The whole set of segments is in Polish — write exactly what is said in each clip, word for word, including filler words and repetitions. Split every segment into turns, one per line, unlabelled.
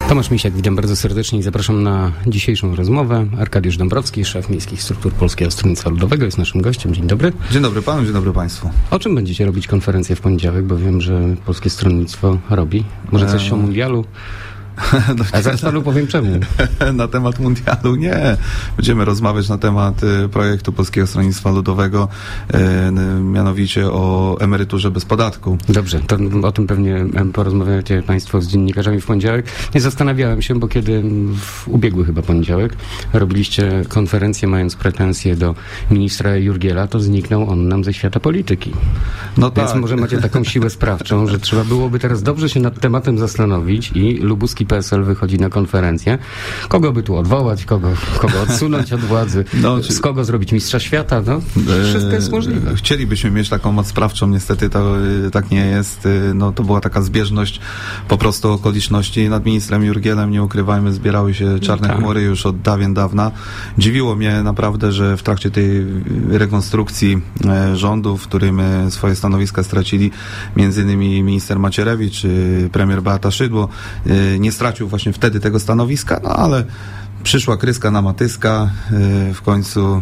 Tomasz Misiak, witam bardzo serdecznie i zapraszam na dzisiejszą rozmowę. Arkadiusz Dąbrowski, szef Miejskich Struktur Polskiego Stronnictwa Ludowego, jest naszym gościem. Dzień dobry.
Dzień dobry panu, dzień dobry państwu.
O czym będziecie robić konferencję w poniedziałek, bo wiem, że Polskie Stronnictwo robi. Może coś eee. o mundialu? No, a zaraz panu powiem czemu.
Na temat mundialu nie. Będziemy rozmawiać na temat y, projektu Polskiego Stronnictwa Ludowego, y, y, mianowicie o emeryturze bez podatku.
Dobrze, to o tym pewnie porozmawiacie państwo z dziennikarzami w poniedziałek. Nie zastanawiałem się, bo kiedy w ubiegły chyba poniedziałek robiliście konferencję, mając pretensje do ministra Jurgiela, to zniknął on nam ze świata polityki.
No
Więc
tak.
może macie taką siłę sprawczą, że trzeba byłoby teraz dobrze się nad tematem zastanowić i lubuski P S L wychodzi na konferencję. Kogo by tu odwołać, kogo, kogo odsunąć od władzy, no, czy... z kogo zrobić mistrza świata, no? Wszystko jest możliwe.
Chcielibyśmy mieć taką moc sprawczą, niestety to tak nie jest. No, to była taka zbieżność po prostu okoliczności. Nad ministrem Jurgielem, nie ukrywajmy, zbierały się czarne tak. chmury już od dawien dawna. Dziwiło mnie naprawdę, że w trakcie tej rekonstrukcji rządu, w którym swoje stanowiska stracili między innymi minister Macierewicz, premier Beata Szydło, nie stracił właśnie wtedy tego stanowiska, no ale przyszła kryska na Matyska, w końcu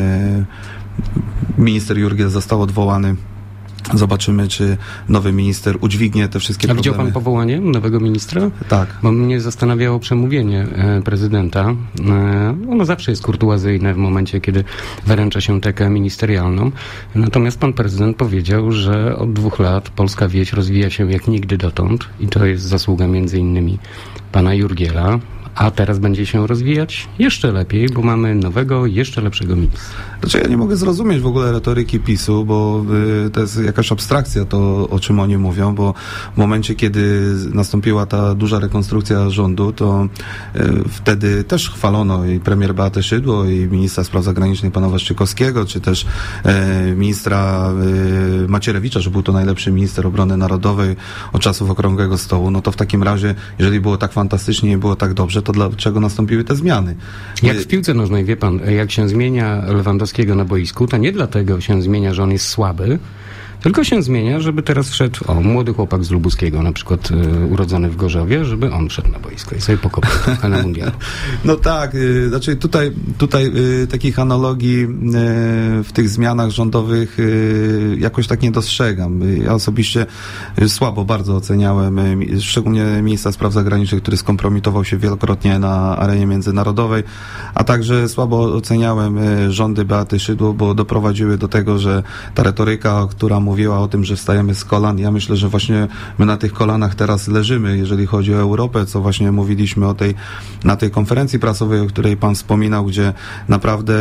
minister Jurgiel został odwołany. Zobaczymy, czy nowy minister udźwignie te wszystkie
problemy. A
widział
pan powołanie nowego ministra?
Tak.
Bo mnie zastanawiało przemówienie e, prezydenta. E, ono zawsze jest kurtuazyjne w momencie, kiedy wręcza się tekę ministerialną. Natomiast pan prezydent powiedział, że od dwóch lat polska wieś rozwija się jak nigdy dotąd i to jest zasługa między innymi pana Jurgiela. A teraz będzie się rozwijać jeszcze lepiej, bo mamy nowego, jeszcze lepszego ministra.
Znaczy ja nie mogę zrozumieć w ogóle retoryki PiSu, bo y, to jest jakaś abstrakcja to, o czym oni mówią, bo w momencie, kiedy nastąpiła ta duża rekonstrukcja rządu, to y, wtedy też chwalono i premier Beatę Szydło, i ministra spraw zagranicznych pana Waszczykowskiego, czy też y, ministra y, Macierewicza, że był to najlepszy minister obrony narodowej od czasów Okrągłego Stołu. No to w takim razie, jeżeli było tak fantastycznie i było tak dobrze, to dlaczego nastąpiły te zmiany?
Jak w piłce nożnej, wie pan, jak się zmienia Lewandowskiego na boisku, to nie dlatego się zmienia, że on jest słaby, tylko się zmienia, żeby teraz wszedł, o, młody chłopak z Lubuskiego, na przykład y, urodzony w Gorzowie, żeby on wszedł na boisko i sobie pokopał trochę na mundialu.
No tak, y, znaczy tutaj, tutaj y, takich analogii y, w tych zmianach rządowych y, jakoś tak nie dostrzegam. Ja osobiście y, słabo bardzo oceniałem, y, szczególnie ministra spraw zagranicznych, który skompromitował się wielokrotnie na arenie międzynarodowej, a także słabo oceniałem y, rządy Beaty Szydło, bo doprowadziły do tego, że ta retoryka, która mówiła o tym, że wstajemy z kolan. Ja myślę, że właśnie my na tych kolanach teraz leżymy, jeżeli chodzi o Europę, co właśnie mówiliśmy o tej, na tej konferencji prasowej, o której pan wspominał, gdzie naprawdę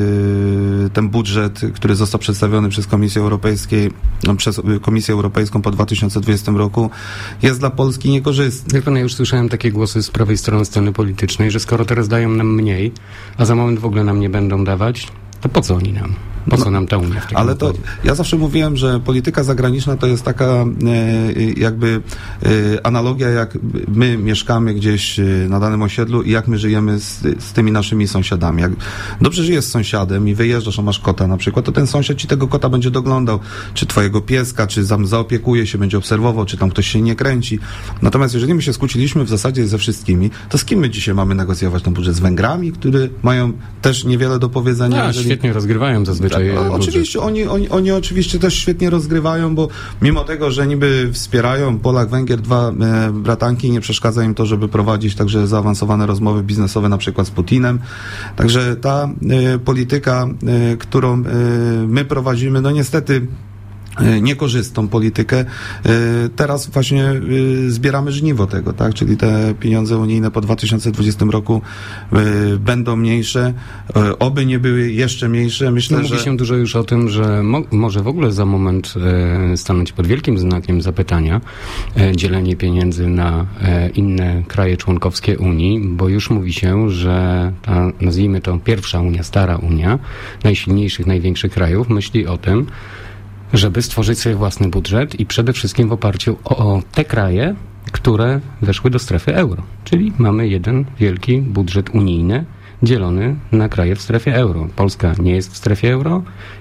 yy, ten budżet, który został przedstawiony przez Komisję Europejską, no, przez Komisję Europejską po dwa tysiące dwudziestym roku, jest dla Polski niekorzystny.
Jak pan, ja już słyszałem takie głosy z prawej strony sceny politycznej, że skoro teraz dają nam mniej, a za moment w ogóle nam nie będą dawać, to po co oni nam? Po co nam ta Unia w takim
Ale to
układzie?
ja zawsze mówiłem, że polityka zagraniczna to jest taka e, jakby e, analogia, jak my mieszkamy gdzieś na danym osiedlu i jak my żyjemy z, z tymi naszymi sąsiadami. Jak dobrze żyjesz z sąsiadem i wyjeżdżasz, a masz kota na przykład, to ten sąsiad ci tego kota będzie doglądał, czy twojego pieska, czy tam zaopiekuje się, będzie obserwował, czy tam ktoś się nie kręci. Natomiast jeżeli my się skłóciliśmy w zasadzie ze wszystkimi, to z kim my dzisiaj mamy negocjować ten budżet? Z Węgrami, którzy mają też niewiele do powiedzenia.
A, jeżeli... świetnie rozgrywają zazwyczaj.
No, oczywiście, oni, oni, oni oczywiście też świetnie rozgrywają, bo mimo tego, że niby wspierają Polak, Węgier, dwa e, bratanki, nie przeszkadza im to, żeby prowadzić także zaawansowane rozmowy biznesowe, na przykład z Putinem. Także ta e, polityka, e, którą e, my prowadzimy, no niestety niekorzystną politykę. Teraz właśnie zbieramy żniwo tego, tak? Czyli te pieniądze unijne po dwa tysiące dwudziestym roku będą mniejsze, oby nie były jeszcze mniejsze. Myślę,
no, mówi
że...
się dużo już o tym, że mo- może w ogóle za moment e, stanąć pod wielkim znakiem zapytania e, dzielenie pieniędzy na e, inne kraje członkowskie Unii, bo już mówi się, że ta, nazwijmy to pierwsza Unia, stara Unia, najsilniejszych, największych krajów, myśli o tym, żeby stworzyć sobie własny budżet i przede wszystkim w oparciu o, o te kraje, które weszły do strefy euro. Czyli mamy jeden wielki budżet unijny dzielony na kraje w strefie euro. Polska nie jest w strefie euro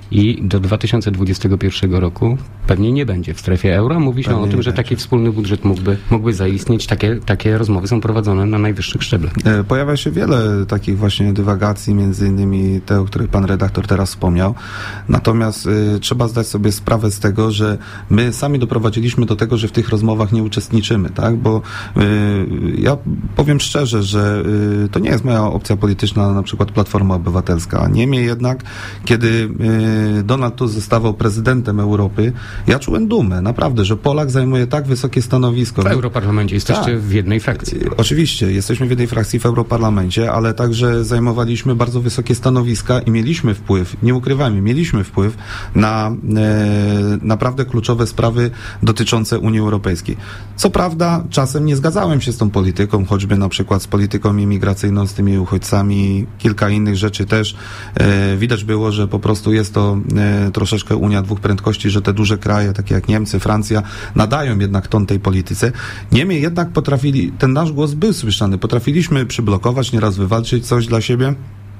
i do dwa tysiące dwudziestego pierwszego roku pewnie nie będzie w strefie euro. Mówi się
Pewnie
o tym, że
będzie.
taki wspólny budżet mógłby, mógłby zaistnieć. Takie, takie rozmowy są prowadzone na najwyższych szczeblach.
E, Pojawia się wiele takich właśnie dywagacji, między innymi te, o których pan redaktor teraz wspomniał. Natomiast y, trzeba zdać sobie sprawę z tego, że my sami doprowadziliśmy do tego, że w tych rozmowach nie uczestniczymy, tak? Bo y, ja powiem szczerze, że y, to nie jest moja opcja polityczna, na przykład Platforma Obywatelska. Niemniej jednak, kiedy y, Donald Tusk zostawał prezydentem Europy, ja czułem dumę, naprawdę, że Polak zajmuje tak wysokie stanowisko.
W Europarlamencie jesteście
Tak.
w jednej frakcji.
Y, Oczywiście, jesteśmy w jednej frakcji w Europarlamencie, ale także zajmowaliśmy bardzo wysokie stanowiska i mieliśmy wpływ, nie ukrywajmy, mieliśmy wpływ na e, naprawdę kluczowe sprawy dotyczące Unii Europejskiej. Co prawda, czasem nie zgadzałem się z tą polityką, choćby na przykład z polityką imigracyjną, z tymi uchodźcami, kilka innych rzeczy też. E, widać było, że po prostu jest to e, troszeczkę Unia dwóch prędkości, że te duże kraje, takie jak Niemcy, Francja, nadają jednak ton tej polityce. Niemniej jednak potrafili, ten nasz głos był słyszany, potrafiliśmy przyblokować, nieraz wywalczyć coś dla siebie.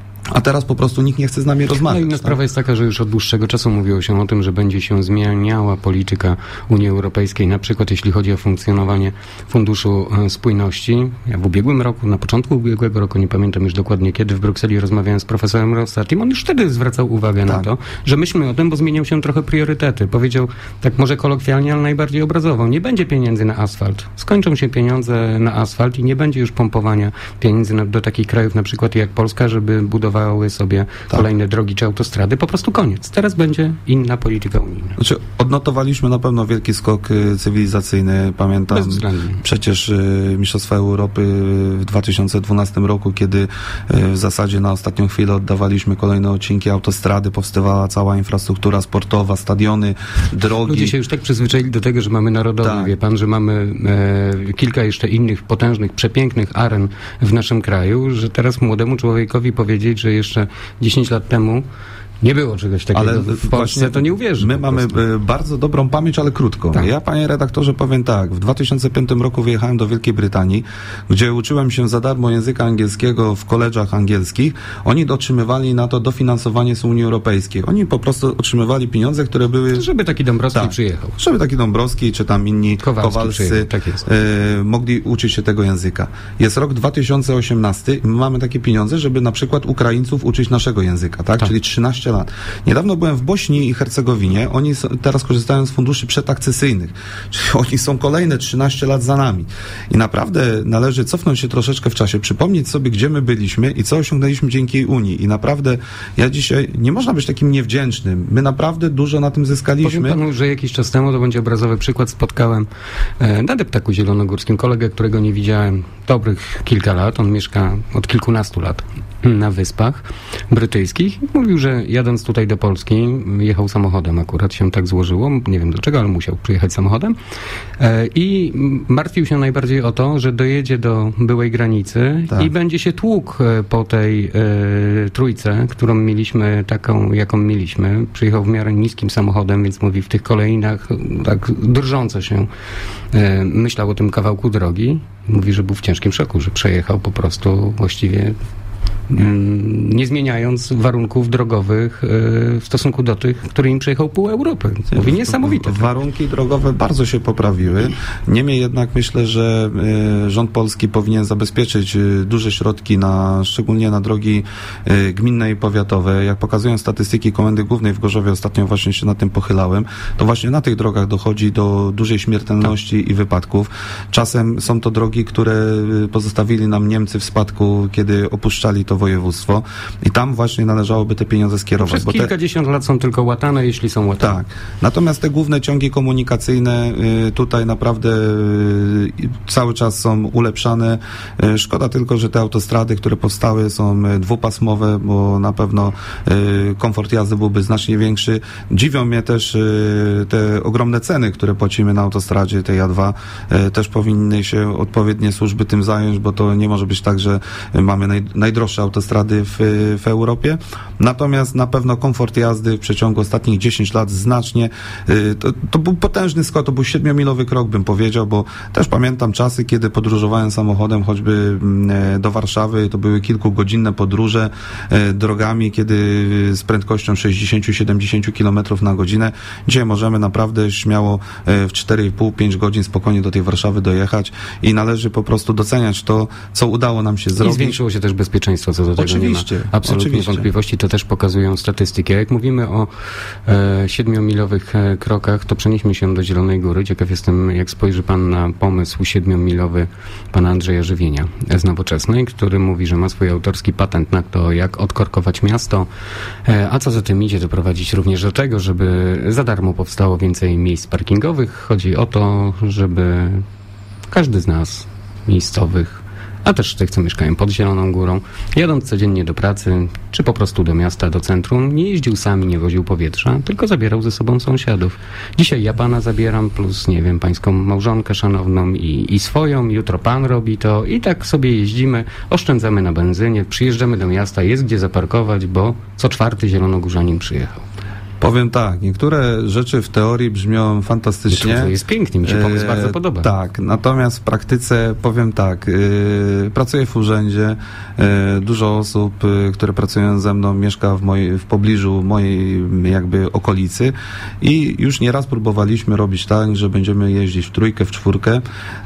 A teraz po prostu nikt nie chce z nami
No
rozmawiać.
inna sprawa jest taka, że już od dłuższego czasu mówiło się o tym, że będzie się zmieniała polityka Unii Europejskiej, na przykład jeśli chodzi o funkcjonowanie Funduszu e, Spójności. Ja w ubiegłym roku, na początku ubiegłego roku, nie pamiętam już dokładnie kiedy, w Brukseli rozmawiałem z profesorem Rosatim, on już wtedy zwracał uwagę
Tak.
na to, że myślmy o tym, bo zmienią się trochę priorytety. Powiedział, tak może kolokwialnie, ale najbardziej obrazowo, nie będzie pieniędzy na asfalt. Skończą się pieniądze na asfalt i nie będzie już pompowania pieniędzy na, do takich krajów na przykład jak Polska, żeby budować sobie
Tak.
kolejne drogi czy autostrady. Po prostu koniec. Teraz będzie inna polityka unijna.
Znaczy, odnotowaliśmy na pewno wielki skok y, cywilizacyjny. Pamiętam
Bezwzględnie.
przecież y, Mistrzostwa Europy w dwa tysiące dwunastym roku, kiedy y, w zasadzie na ostatnią chwilę oddawaliśmy kolejne odcinki autostrady, powstawała cała infrastruktura sportowa, stadiony, drogi.
Ludzie się już tak przyzwyczaili do tego, że mamy narodowy,
Tak.
wie pan, że mamy e, kilka jeszcze innych potężnych, przepięknych aren w naszym kraju, że teraz młodemu człowiekowi powiedzieć, że jeszcze dziesięć lat temu nie było czegoś takiego
Ale
w Polsce,
właśnie
to nie uwierzy.
My
po
mamy
prostu.
y, bardzo dobrą pamięć, ale krótką.
Tak.
Ja, panie redaktorze, powiem tak. W dwa tysiące piątym roku wyjechałem do Wielkiej Brytanii, gdzie uczyłem się za darmo języka angielskiego w koledżach angielskich. Oni otrzymywali na to dofinansowanie z Unii Europejskiej. Oni po prostu otrzymywali pieniądze, które były...
Żeby taki Dąbrowski
Tak.
przyjechał.
Żeby taki Dąbrowski, czy tam inni
Kowalski
Kowalscy
przyjechał, tak jest.
e, mogli uczyć się tego języka. Jest rok dwa tysiące osiemnasty i my mamy takie pieniądze, żeby na przykład Ukraińców uczyć naszego języka, tak?
Tak.
Czyli trzynaście lat. Niedawno byłem w Bośni i Hercegowinie. Oni s- teraz korzystają z funduszy przedakcesyjnych. Czyli oni są kolejne trzynaście lat za nami. I naprawdę należy cofnąć się troszeczkę w czasie, przypomnieć sobie, gdzie my byliśmy i co osiągnęliśmy dzięki Unii. I naprawdę ja dzisiaj, nie można być takim niewdzięcznym. My naprawdę dużo na tym zyskaliśmy.
Powiem panu, że jakiś czas temu, to będzie obrazowy przykład, spotkałem e, na deptaku zielonogórskim kolegę, którego nie widziałem dobrych kilka lat. On mieszka od kilkunastu lat na Wyspach Brytyjskich. Mówił, że jadąc tutaj do Polski, jechał samochodem, akurat się tak złożyło, nie wiem dlaczego, ale musiał przyjechać samochodem e, i martwił się najbardziej o to, że dojedzie do byłej granicy
Tak.
i będzie się tłukł e, po tej e, trójce, którą mieliśmy, taką jaką mieliśmy. Przyjechał w miarę niskim samochodem, więc mówi, w tych kolejnach tak drżąco się e, myślał o tym kawałku drogi. Mówi, że był w ciężkim szoku, że przejechał po prostu właściwie mm, nie zmieniając warunków drogowych e, w stosunku do tych, którymi przejechał pół Europy. Mówi, niesamowite.
Warunki drogowe bardzo się poprawiły. Niemniej jednak myślę, że y, rząd polski powinien zabezpieczyć y, duże środki na, szczególnie na drogi y, gminne i powiatowe. Jak pokazują statystyki Komendy Głównej w Gorzowie, ostatnio właśnie się nad tym pochylałem, to właśnie na tych drogach dochodzi do dużej śmiertelności i wypadków. Czasem są to drogi, które y, pozostawili nam Niemcy w spadku, kiedy opuszczali to województwo i tam właśnie należałoby te pieniądze skierować.
Przez
bo te-
kilkadziesiąt lat są tylko łatane, jeśli są łatane.
Tak. Natomiast te główne ciągi komunikacyjne y, tutaj naprawdę y, cały czas są ulepszane. Y, Szkoda tylko, że te autostrady, które powstały, są y, dwupasmowe, bo na pewno y, komfort jazdy byłby znacznie większy. Dziwią mnie też y, te ogromne ceny, które płacimy na autostradzie tej A dwa. Y, Też powinny się odpowiednie służby tym zająć, bo to nie może być tak, że y, mamy naj, najdroższe autostrady w, w Europie. Natomiast na pewno komfort jazdy w przeciągu ostatnich dziesięć lat znacznie, to, to był potężny skok, to był siedmiomilowy krok, bym powiedział, bo też pamiętam czasy, kiedy podróżowałem samochodem choćby do Warszawy, to były kilkugodzinne podróże drogami, kiedy z prędkością sześćdziesiąt do siedemdziesięciu kilometrów na godzinę. Dzisiaj możemy naprawdę śmiało w cztery i pół do pięciu godzin spokojnie do tej Warszawy dojechać i należy po prostu doceniać to, co udało nam się zrobić.
I zwiększyło się też bezpieczeństwo, co do tego
oczywiście,
nie ma absolutnie
oczywiście.
wątpliwości, to też pokazują statystyki. A jak mówimy o e, siedmiomilowych e, krokach, to przenieśmy się do Zielonej Góry. Ciekaw jestem, jak spojrzy pan na pomysł siedmiomilowy pana Andrzeja Żywienia z Nowoczesnej, który mówi, że ma swój autorski patent na to, jak odkorkować miasto, e, a co za tym idzie, doprowadzić również do tego, żeby za darmo powstało więcej miejsc parkingowych. Chodzi o to, żeby każdy z nas, miejscowych, a też tych, co mieszkają pod Zieloną Górą, jadąc codziennie do pracy, czy po prostu do miasta, do centrum, nie jeździł sami, nie woził powietrza, tylko zabierał ze sobą sąsiadów. Dzisiaj ja pana zabieram, plus, nie wiem, pańską małżonkę szanowną i, i swoją, jutro pan robi to i tak sobie jeździmy, oszczędzamy na benzynie, przyjeżdżamy do miasta, jest gdzie zaparkować, bo co czwarty zielonogórzanin przyjechał.
Powiem tak, niektóre rzeczy w teorii brzmią fantastycznie.
To jest pięknie, mi się pomysł e, bardzo podoba.
Tak, natomiast w praktyce powiem tak, e, pracuję w urzędzie, e, dużo osób, e, które pracują ze mną, mieszka w, mojej, w pobliżu mojej jakby okolicy i już nieraz próbowaliśmy robić tak, że będziemy jeździć w trójkę, w czwórkę.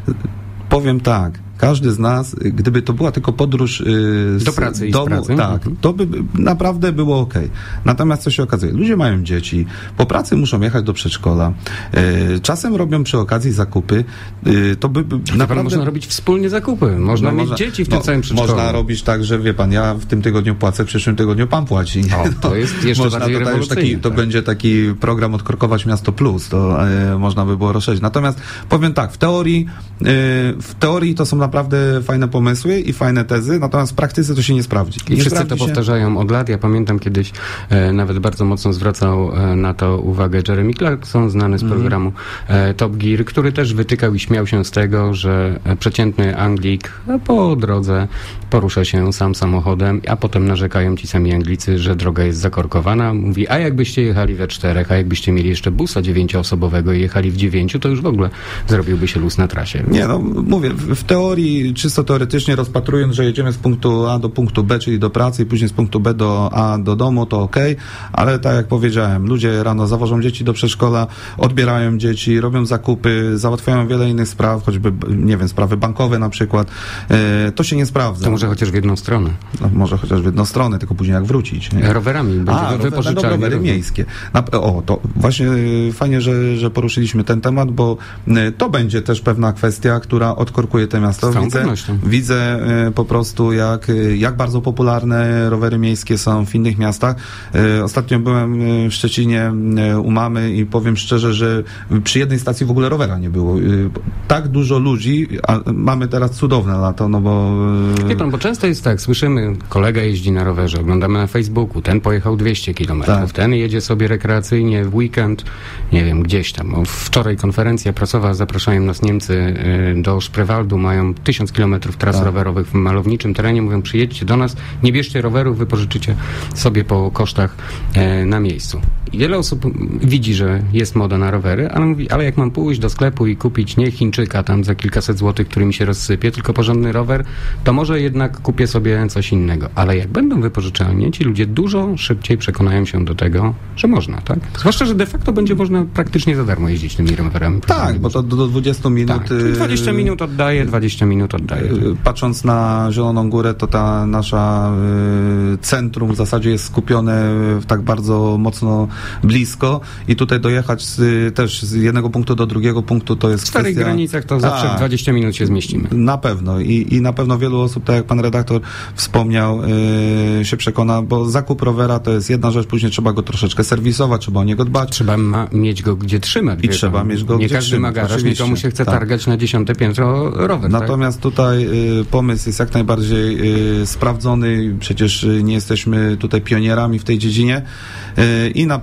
Powiem tak, każdy z nas, gdyby to była tylko podróż yy, z
do pracy i
domu,
z pracy.
tak,
Mhm.
to by naprawdę było okej. Natomiast co się okazuje? Ludzie mają dzieci, po pracy muszą jechać do przedszkola, yy, czasem robią przy okazji zakupy, yy, to by, by naprawdę...
Można robić wspólnie zakupy, można
no,
mieć
można,
dzieci w tym
no,
całym przedszkolu.
Można robić tak, że wie pan, ja w tym tygodniu płacę, w przyszłym tygodniu pan płaci.
O, to jest jeszcze
można,
bardziej
to, to, już taki,
rewolucyjne,
to
tak.
będzie taki program Odkorkować Miasto Plus, to yy, można by było rozszerzyć. Natomiast powiem tak, w teorii, yy, w teorii to są naprawdę fajne pomysły i fajne tezy, natomiast w praktyce to się nie sprawdzi.
I
nie
wszyscy
sprawdzi
to
się...
powtarzają od lat. Ja pamiętam kiedyś e, nawet bardzo mocno zwracał e, na to uwagę Jeremy Clarkson, znany z programu e, Top Gear, który też wytykał i śmiał się z tego, że e, przeciętny Anglik e, po drodze porusza się sam samochodem, a potem narzekają ci sami Anglicy, że droga jest zakorkowana. Mówi, a jakbyście jechali we czterech, a jakbyście mieli jeszcze busa dziewięcioosobowego i jechali w dziewięciu, to już w ogóle zrobiłby się luz na trasie.
Nie, no mówię, w, w teorii, czysto teoretycznie rozpatrując, że jedziemy z punktu A do punktu B, czyli do pracy i później z punktu B do A do domu, to okej, okay, ale tak jak powiedziałem, ludzie rano zawożą dzieci do przedszkola, odbierają dzieci, robią zakupy, załatwiają wiele innych spraw, choćby, nie wiem, sprawy bankowe na przykład, e, to się nie sprawdza.
To może chociaż w jedną stronę.
No, może chociaż w jedną stronę, tylko później jak wrócić. Nie?
Rowerami, będzie
A,
wypożyczalnie.
rowery rowery miejskie. Na, o, to właśnie fajnie, że, że poruszyliśmy ten temat, bo to będzie też pewna kwestia, która odkorkuje to miasto.
Z całą
widzę,
pewnością.
widzę po prostu, jak, jak bardzo popularne rowery miejskie są w innych miastach. Ostatnio byłem w Szczecinie u mamy i powiem szczerze, że przy jednej stacji w ogóle rowera nie było. Tak dużo ludzi, a mamy teraz cudowne lato, no bo...
Wie pan, bo często jest tak, słyszymy, kolega jeździ na rowerze, oglądamy na Facebooku, ten pojechał dwieście kilometrów,
Tak.
ten jedzie sobie rekreacyjnie w weekend, nie wiem, gdzieś tam. O, wczoraj konferencja prasowa, zapraszają nas Niemcy y, do Spreewaldu, mają tysiąc kilometrów tras
Tak.
rowerowych w malowniczym terenie, mówią, przyjedźcie do nas, nie bierzcie rowerów, wypożyczycie sobie po kosztach y, na miejscu. I wiele osób widzi, że jest moda na rowery, ale mówi, ale jak mam pójść do sklepu i kupić nie Chińczyka tam za kilkaset złotych, który mi się rozsypie, tylko porządny rower, to może jednak kupię sobie coś innego. Ale jak będą wypożyczalnie, ci ludzie dużo szybciej przekonają się do tego, że można, tak? Zwłaszcza, że de facto będzie można praktycznie za darmo jeździć tymi rowerami.
Tak, bo to do, do dwudziestu minut...
Tak, dwadzieścia minut oddaje, dwadzieścia minut oddaje.
Patrząc na Zieloną Górę, to ta nasza y, centrum w zasadzie jest skupione w tak bardzo mocno blisko i tutaj dojechać z, też z jednego punktu do drugiego punktu to jest
W starych
kwestia...
granicach to zawsze
A,
w dwadzieścia minut się zmieścimy.
Na pewno I, i na pewno wielu osób, tak jak pan redaktor wspomniał, yy, się przekona, bo zakup rowera to jest jedna rzecz, później trzeba go troszeczkę serwisować, trzeba o niego dbać.
Trzeba ma, mieć go gdzie trzymać.
I trzeba
pan.
mieć go
Nie
gdzie
każdy
trzymać,
ma garaż,
oczywiście.
nikomu się chce
Tak.
targać na dziesiąte piętro rower.
Natomiast
tak?
tutaj y, pomysł jest jak najbardziej y, sprawdzony, przecież y, nie jesteśmy tutaj pionierami w tej dziedzinie y, i na pewno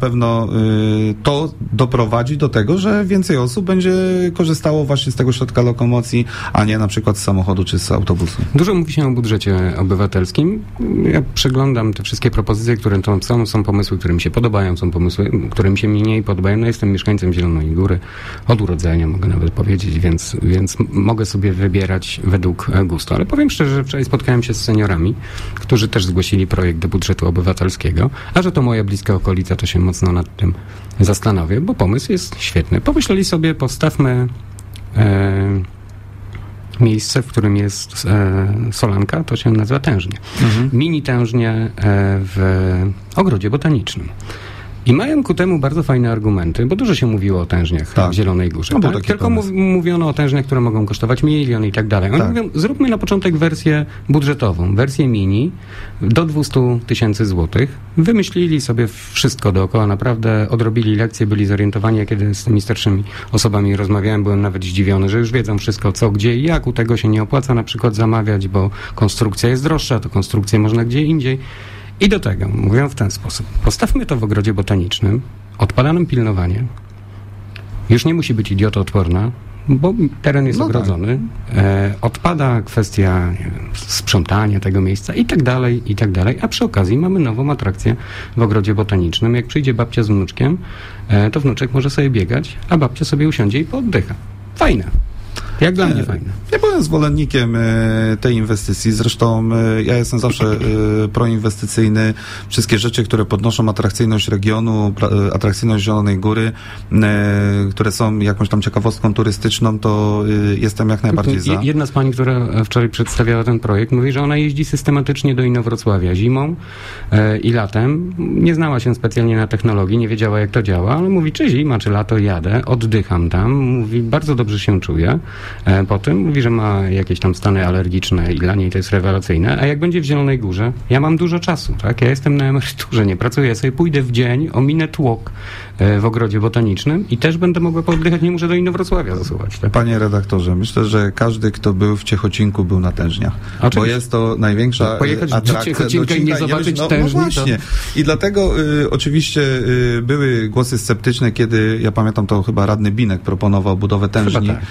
pewno y, to doprowadzi do tego, że więcej osób będzie korzystało właśnie z tego środka lokomocji, a nie na przykład z samochodu czy z autobusu.
Dużo mówi się o budżecie obywatelskim. Ja przeglądam te wszystkie propozycje, które tam są. Są pomysły, które mi się podobają, są pomysły, które mi się mniej podobają. No, jestem mieszkańcem Zielonej Góry od urodzenia, mogę nawet powiedzieć, więc, więc mogę sobie wybierać według gustu. Ale powiem szczerze, że wczoraj spotkałem się z seniorami, którzy też zgłosili projekt do budżetu obywatelskiego, a że to moja bliska okolica, to się mocno nad tym zastanowię, bo pomysł jest świetny. Pomyśleli sobie, postawmy e, miejsce, w którym jest e, solanka, to się nazywa tężnie. Mhm. Mini tężnie e, w ogrodzie botanicznym. I mają ku temu bardzo fajne argumenty, bo dużo się mówiło o tężniach tak. w Zielonej Górze. No, tak? Tylko mów, mówiono o tężniach, które mogą kosztować milion i tak dalej. Oni tak. mówią, zróbmy na początek wersję budżetową, wersję mini do dwieście tysięcy złotych. Wymyślili sobie wszystko dookoła, naprawdę odrobili lekcje, byli zorientowani. Ja kiedy z tymi starszymi osobami rozmawiałem, byłem nawet zdziwiony, że już wiedzą wszystko co, gdzie i jak. U tego się nie opłaca na przykład zamawiać, bo konstrukcja jest droższa, to konstrukcję można gdzie indziej. I do tego mówią w ten sposób. Postawmy to w ogrodzie botanicznym, odpada nam pilnowanie, już nie musi być idiotoodporna, bo teren jest no ogrodzony, tak. e, odpada kwestia nie wiem, sprzątania tego miejsca i tak dalej, i tak dalej, a przy okazji mamy nową atrakcję w ogrodzie botanicznym. Jak przyjdzie babcia z wnuczkiem, e, to wnuczek może sobie biegać, a babcia sobie usiądzie i pooddycha. Fajne. Jak dla mnie fajne.
Ja byłem zwolennikiem y, tej inwestycji. Zresztą y, ja jestem zawsze y, proinwestycyjny. Wszystkie rzeczy, które podnoszą atrakcyjność regionu, pra, atrakcyjność Zielonej Góry, y, które są jakąś tam ciekawostką turystyczną, to y, jestem jak najbardziej za.
Jedna z pani, która wczoraj przedstawiała ten projekt, mówi, że ona jeździ systematycznie do Inowrocławia zimą y, i latem. Nie znała się specjalnie na technologii, nie wiedziała jak to działa, ale mówi, czy zima, czy lato jadę, oddycham tam. Mówi, bardzo dobrze się czuję. Po tym mówi, że ma jakieś tam stany alergiczne i dla niej to jest rewelacyjne, a jak będzie w Zielonej Górze, ja mam dużo czasu, tak? Ja jestem na emeryturze, nie pracuję, ja sobie pójdę w dzień, ominę tłok w ogrodzie botanicznym i też będę mogła pooddychać, nie muszę do Inowrocławia zasuwać. Tak?
Panie redaktorze, myślę, że każdy, kto był w Ciechocinku, był na tężniach, bo jest to największa no,
pojechać
atrakcja.
do Ciechocinka i nie zobaczyć
no,
tężni.
No właśnie. To... I dlatego y, oczywiście y, były głosy sceptyczne, kiedy, ja pamiętam, to chyba radny Binek proponował budowę tężni.
Tak.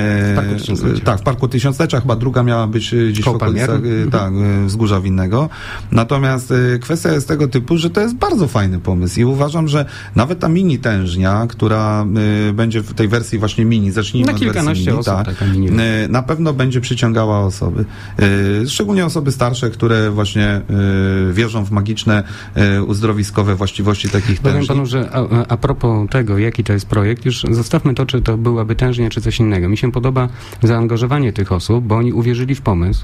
E, tak, w Parku Tysiąclecia, chyba druga miała być gdzieś Koło w okolicach mhm. tak, Wzgórza Winnego. Natomiast y, kwestia jest tego typu, że to jest bardzo fajny pomysł i uważam, że nawet ta mini tężnia, która y, będzie w tej wersji właśnie mini, zacznijmy
na
od wersji mini,
osób,
tak,
taka mini.
Y, na pewno będzie przyciągała osoby. Y, szczególnie osoby starsze, które właśnie y, wierzą w magiczne, y, uzdrowiskowe właściwości takich
Powiem
tężni.
panu, że a, a propos tego, jaki to jest projekt, już zostawmy to, czy to byłaby tężnia, czy coś innego. Mi się podoba zaangażowanie tych osób, bo oni uwierzyli w pomysł.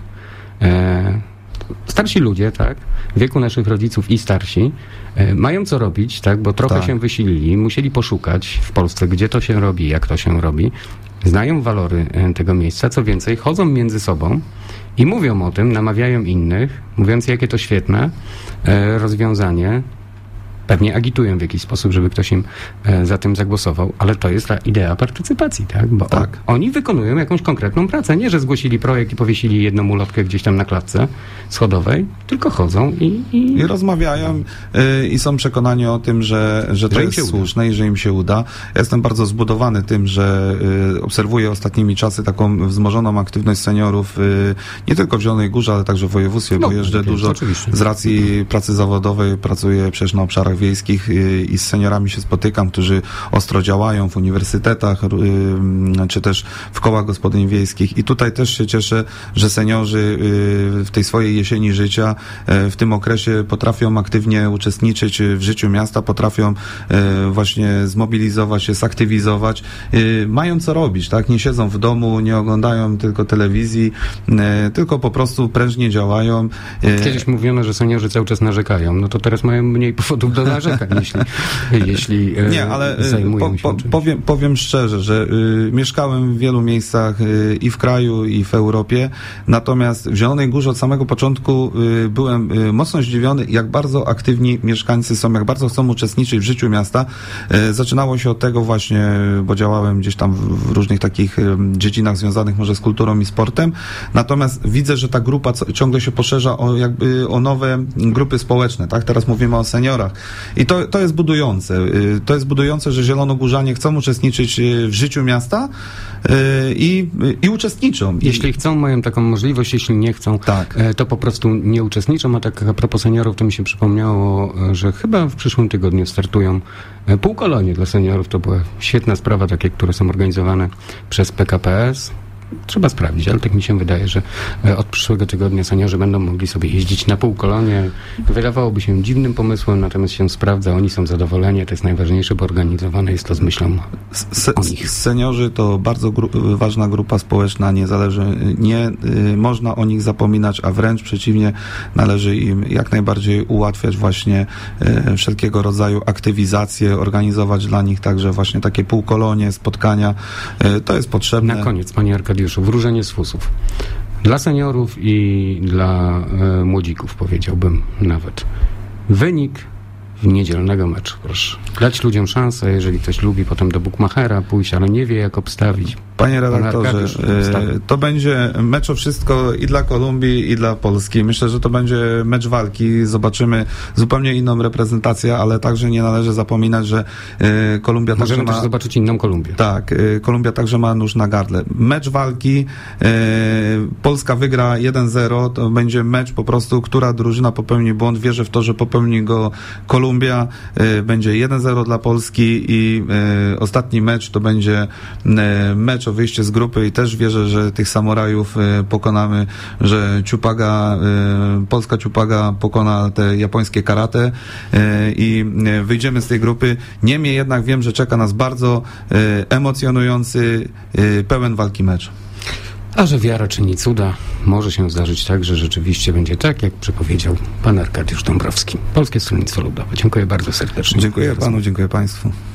E, starsi ludzie, tak, w wieku naszych rodziców i starsi, e, mają co robić, tak, bo trochę tak. się wysilili, musieli poszukać w Polsce, gdzie to się robi, jak to się robi. Znają walory e, tego miejsca, co więcej, chodzą między sobą i mówią o tym, namawiają innych, mówiąc, jakie to świetne e, rozwiązanie. Pewnie agitują w jakiś sposób, żeby ktoś im e, za tym zagłosował, ale to jest ta idea partycypacji, tak? Bo
tak.
On, oni wykonują jakąś konkretną pracę. Nie, że zgłosili projekt i powiesili jedną ulotkę gdzieś tam na klatce schodowej, tylko chodzą i... I,
I rozmawiają y, i są przekonani o tym, że, że to że jest słuszne i że im się uda. Ja jestem bardzo zbudowany tym, że y, obserwuję ostatnimi czasy taką wzmożoną aktywność seniorów y, nie tylko w Zielonej Górze, ale także w województwie, no, bo jeżdżę okay, dużo oczywiście. Z racji pracy zawodowej, pracuję przecież na obszarach wiejskich i z seniorami się spotykam, którzy ostro działają w uniwersytetach, czy też w kołach gospodyń wiejskich i tutaj też się cieszę, że seniorzy w tej swojej jesieni życia, w tym okresie potrafią aktywnie uczestniczyć w życiu miasta, potrafią właśnie zmobilizować się, zaktywizować, mają co robić, tak? Nie siedzą w domu, nie oglądają tylko telewizji, tylko po prostu prężnie działają.
Kiedyś mówiono, że seniorzy cały czas narzekają, no to teraz mają mniej powodów do narzekań, jeśli, jeśli
nie, ale
zajmują
po,
się
po, powiem, powiem szczerze, że y, mieszkałem w wielu miejscach y, i w kraju, i w Europie, natomiast w Zielonej Górze od samego początku y, byłem y, mocno zdziwiony, jak bardzo aktywni mieszkańcy są, jak bardzo chcą uczestniczyć w życiu miasta. Y, zaczynało się od tego właśnie, bo działałem gdzieś tam w, w różnych takich y, dziedzinach związanych może z kulturą i sportem, natomiast widzę, że ta grupa co, ciągle się poszerza o, jakby, o nowe grupy społeczne, tak? Teraz mówimy o seniorach, I to, to jest budujące. To jest budujące, że zielonogórzanie chcą uczestniczyć w życiu miasta i, i uczestniczą.
Jeśli chcą, mają taką możliwość, jeśli nie chcą,
tak.
to po prostu nie uczestniczą. A tak a propos seniorów, to mi się przypomniało, że chyba w przyszłym tygodniu startują półkolonie dla seniorów. To była świetna sprawa, takie, które są organizowane przez P K P S. Trzeba sprawdzić, ale tak mi się wydaje, że od przyszłego tygodnia seniorzy będą mogli sobie jeździć na półkolonie. Wydawałoby się dziwnym pomysłem, natomiast się sprawdza, oni są zadowoleni, to jest najważniejsze, bo organizowane jest to z myślą
Se-
o nich.
Seniorzy to bardzo gru- ważna grupa społeczna, nie zależy, nie y, można o nich zapominać, a wręcz przeciwnie, należy im jak najbardziej ułatwiać właśnie y, wszelkiego rodzaju aktywizacje, organizować dla nich także właśnie takie półkolonie, spotkania. Y, to jest potrzebne.
Na koniec, panie Arkadiuszu, wróżenie z fusów. Dla seniorów i dla e, młodzików, powiedziałbym nawet. Wynik w niedzielnego meczu, proszę. Dać ludziom szansę, jeżeli ktoś lubi potem do bukmachera pójść, ale nie wie, jak obstawić.
Panie redaktorze, to będzie mecz o wszystko i dla Kolumbii, i dla Polski. Myślę, że to będzie mecz walki. Zobaczymy zupełnie inną reprezentację, ale także nie należy zapominać, że Kolumbia
Możemy
także ma...
też zobaczyć inną Kolumbię.
Tak, Kolumbia także ma nóż na gardle. Mecz walki, Polska wygra jeden zero, to będzie mecz po prostu, która drużyna popełni błąd. Wierzę w to, że popełni go Kolumbia. Będzie jeden zero dla Polski i ostatni mecz to będzie mecz o wyjście z grupy i też wierzę, że tych samurajów pokonamy, że Ciupaga, polska Ciupaga pokona te japońskie karate i wyjdziemy z tej grupy. Niemniej jednak wiem, że czeka nas bardzo emocjonujący, pełen walki mecz.
A że wiara czyni cuda, może się zdarzyć tak, że rzeczywiście będzie tak, jak przepowiedział pan Arkadiusz Dąbrowski. Polskie Stronnictwo Ludowe. Dziękuję bardzo serdecznie.
Dziękuję panu, dziękuję państwu.